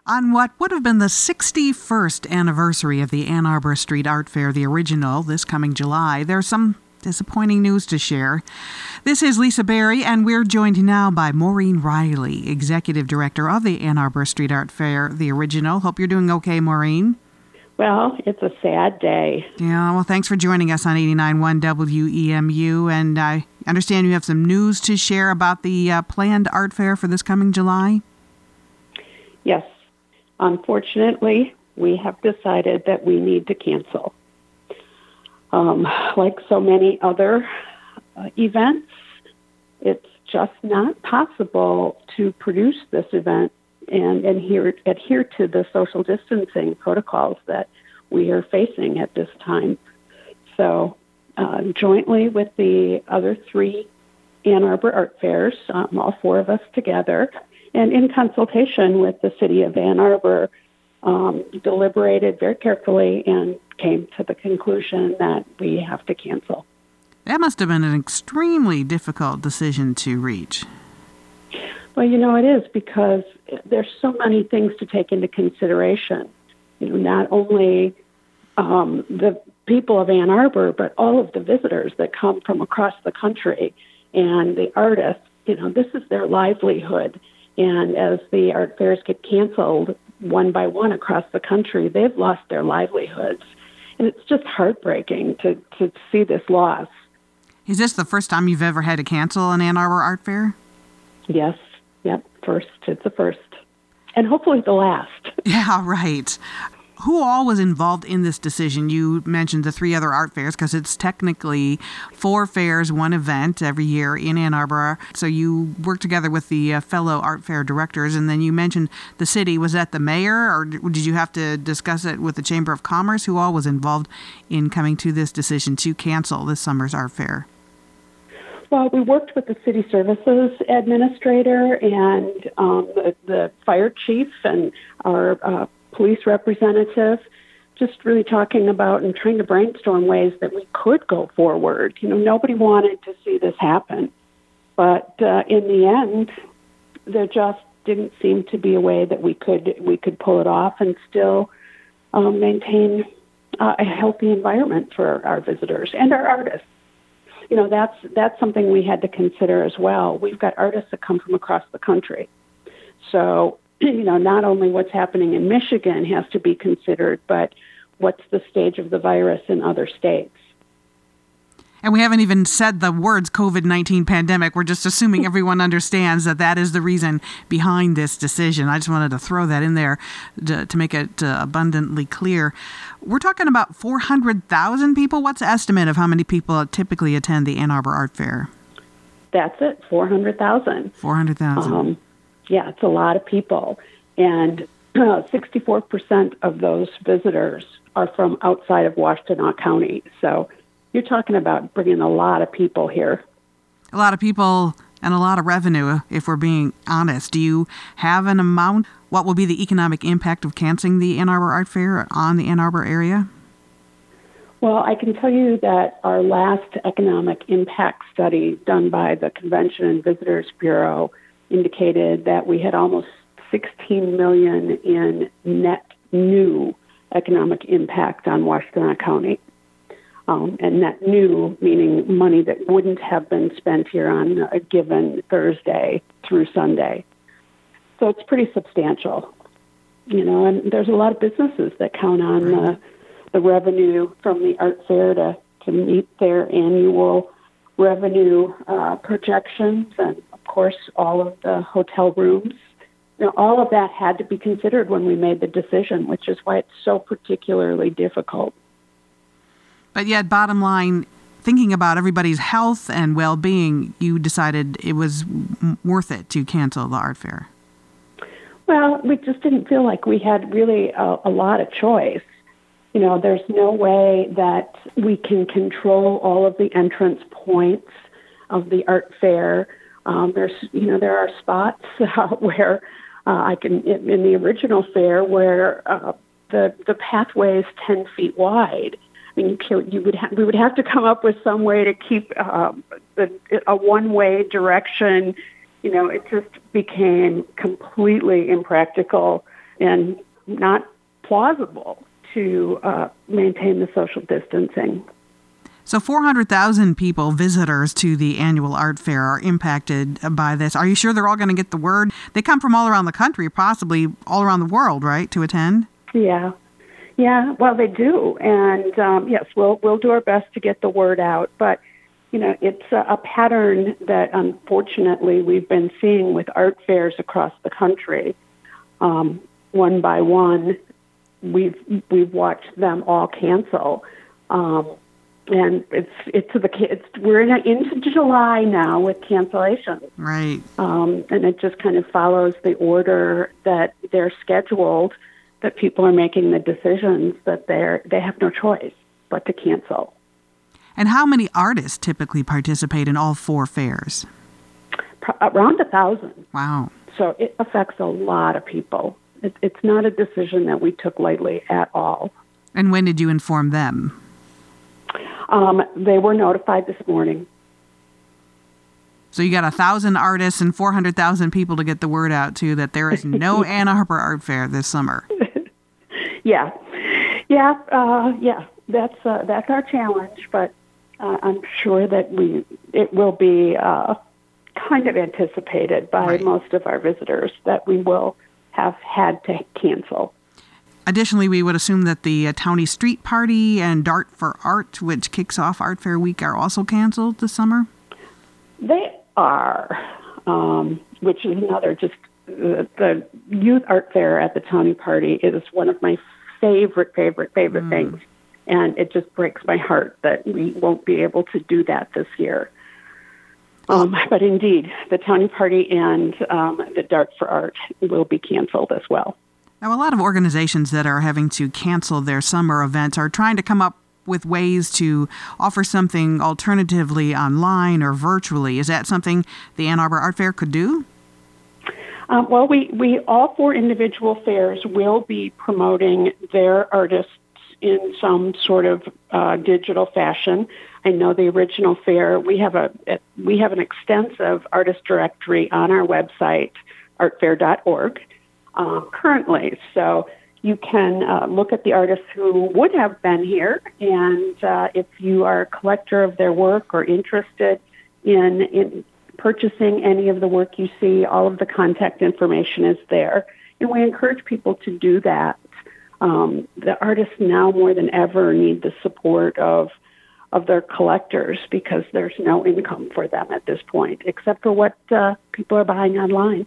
On what would have been the 61st anniversary of the Ann Arbor Street Art Fair, the original, this coming July, there's some disappointing news to share. This is Lisa Berry, and we're joined now by Maureen Riley, Executive Director of the Ann Arbor Street Art Fair, the original. Hope you're doing okay, Maureen. Well, it's a sad day. Yeah, well, thanks for joining us on 89.1 WEMU, and I understand you have some news to share about the planned art fair for this coming July. Yes. Unfortunately, we have decided that we need to cancel. Like so many other events, it's just not possible to produce this event and adhere to the social distancing protocols that we are facing at this time. So jointly with the other three Ann Arbor art fairs, all four of us together, and in consultation with the city of Ann Arbor, deliberated very carefully and came to the conclusion that we have to cancel. That must have been an extremely difficult decision to reach. Well, it is, because there's so many things to take into consideration. Not only the people of Ann Arbor, but all of the visitors that come from across the country and the artists. This is their livelihood. And as the art fairs get canceled one by one across the country, they've lost their livelihoods. And it's just heartbreaking to see this loss. Is this the first time you've ever had to cancel an Ann Arbor art fair? Yes. Yep. First. It's the first. And hopefully the last. Yeah, right. Who all was involved in this decision? You mentioned the three other art fairs, because it's technically 4 fairs, 1 event every year in Ann Arbor. So you work together with the fellow art fair directors, and then you mentioned the city. Was that the mayor, or did you have to discuss it with the Chamber of Commerce? Who all was involved in coming to this decision to cancel this summer's art fair? Well, we worked with the city services administrator and the fire chief and our police representative, just really talking about and trying to brainstorm ways that we could go forward. Nobody wanted to see this happen. But in the end, there just didn't seem to be a way that we could pull it off and still maintain a healthy environment for our visitors and our artists. That's something we had to consider as well. We've got artists that come from across the country. So, not only what's happening in Michigan has to be considered, but what's the stage of the virus in other states. And we haven't even said the words COVID-19 pandemic. We're just assuming everyone understands that is the reason behind this decision. I just wanted to throw that in there to make it abundantly clear. We're talking about 400,000 people. What's the estimate of how many people typically attend the Ann Arbor Art Fair? That's it, 400,000. 400,000. Yeah, it's a lot of people. And 64% of those visitors are from outside of Washtenaw County. So you're talking about bringing a lot of people here. A lot of people and a lot of revenue, if we're being honest. Do you have an amount? What will be the economic impact of canceling the Ann Arbor Art Fair on the Ann Arbor area? Well, I can tell you that our last economic impact study done by the Convention and Visitors Bureau indicated that we had almost $16 million in net new economic impact on Washtenaw County. And net new, meaning money that wouldn't have been spent here on a given Thursday through Sunday. So it's pretty substantial, and there's a lot of businesses that count on the revenue from the art fair to meet their annual revenue projections, and of course all of the hotel rooms. All of that had to be considered when we made the decision, which is why it's so particularly difficult. But yet, bottom line, thinking about everybody's health and well-being, you decided it was worth it to cancel the art fair. Well, we just didn't feel like we had really a lot of choice. There's no way that we can control all of the entrance points of the art fair. There are spots where in the original fair where the pathway is 10 feet wide. I mean, we would have to come up with some way to keep a one-way direction. It just became completely impractical and not plausible to maintain the social distancing. So 400,000 people, visitors to the annual art fair, are impacted by this. Are you sure they're all going to get the word? They come from all around the country, possibly all around the world, right, to attend? Yeah. Yeah, well, they do. And yes, we'll do our best to get the word out. But, it's a pattern that unfortunately we've been seeing with art fairs across the country. One by one, we've watched them all cancel. And we're into July now with cancellations. Right. And it just kind of follows the order that they're scheduled, that people are making the decisions that they have no choice but to cancel. And how many artists typically participate in all 4 fairs? Around 1,000. Wow. So it affects a lot of people. It's not a decision that we took lightly at all. And when did you inform them? They were notified this morning. So you got 1,000 artists and 400,000 people to get the word out to that there is no Ann Arbor Art Fair this summer. Yeah. That's our challenge, but I'm sure that it will be kind of anticipated by most of our visitors that we will have had to cancel. Additionally, we would assume that the Townie Street Party and Dart for Art, which kicks off Art Fair Week, are also canceled this summer? They are, which is another the youth art fair at the Townie Party is one of my favorite things. And it just breaks my heart that we won't be able to do that this year. But indeed, the Townie Party and the Dart for Art will be canceled as well. Now, a lot of organizations that are having to cancel their summer events are trying to come up with ways to offer something alternatively online or virtually. Is that something the Ann Arbor Art Fair could do? Well, we all 4 individual fairs will be promoting their artists in some sort of digital fashion. I know the original fair, we have an extensive artist directory on our website, artfair.org. Currently. So you can look at the artists who would have been here, and if you are a collector of their work or interested in purchasing any of the work you see, all of the contact information is there. And we encourage people to do that. The artists now more than ever need the support of their collectors because there's no income for them at this point, except for what people are buying online.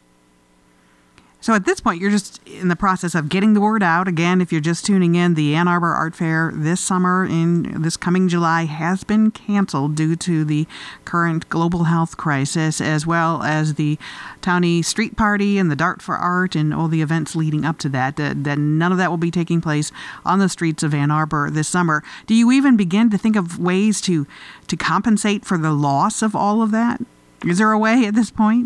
So at this point, you're just in the process of getting the word out. Again, if you're just tuning in, the Ann Arbor Art Fair this summer, in this coming July, has been canceled due to the current global health crisis, as well as the Townie Street Party and the Dart for Art and all the events leading up to that. That none of that will be taking place on the streets of Ann Arbor this summer. Do you even begin to think of ways to compensate for the loss of all of that? Is there a way at this point?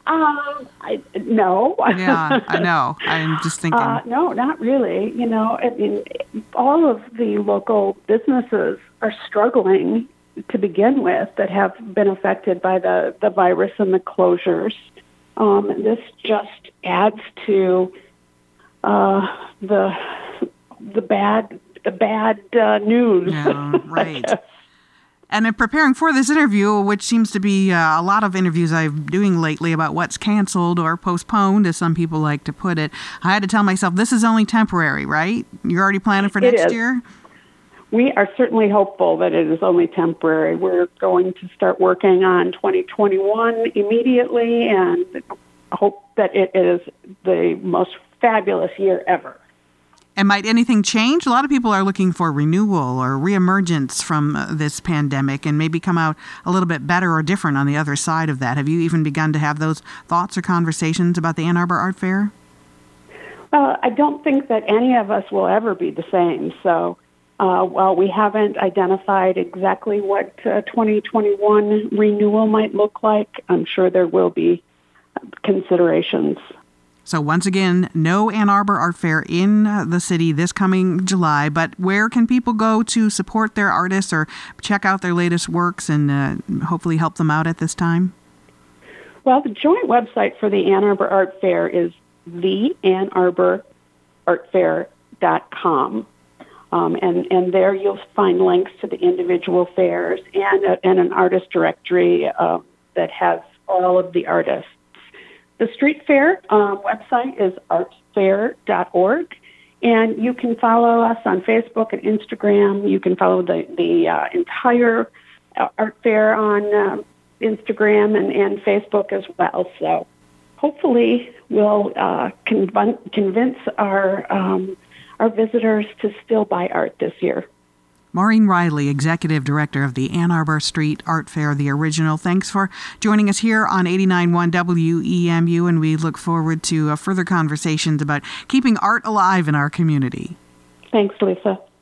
No. Yeah, I know. I'm just thinking. No, not really. I mean, all of the local businesses are struggling to begin with that have been affected by the virus and the closures. This just adds to the bad news. Yeah, right. And in preparing for this interview, which seems to be a lot of interviews I'm doing lately about what's canceled or postponed, as some people like to put it, I had to tell myself this is only temporary, right? You're already planning for next year? We are certainly hopeful that it is only temporary. We're going to start working on 2021 immediately and hope that it is the most fabulous year ever. And might anything change? A lot of people are looking for renewal or reemergence from this pandemic and maybe come out a little bit better or different on the other side of that. Have you even begun to have those thoughts or conversations about the Ann Arbor Art Fair? Well, I don't think that any of us will ever be the same. So while we haven't identified exactly what 2021 renewal might look like, I'm sure there will be considerations. So once again, no Ann Arbor Art Fair in the city this coming July, but where can people go to support their artists or check out their latest works and hopefully help them out at this time? Well, the joint website for the Ann Arbor Art Fair is theannarbor.org. artfair.com. And there you'll find links to the individual fairs and an artist directory that has all of the artists. The Street Fair website is artfair.org, and you can follow us on Facebook and Instagram. You can follow the entire art fair on Instagram and Facebook as well. So hopefully we'll convince our visitors to still buy art this year. Maureen Riley, Executive Director of the Ann Arbor Street Art Fair, the original. Thanks for joining us here on 89.1 WEMU, and we look forward to further conversations about keeping art alive in our community. Thanks, Lisa.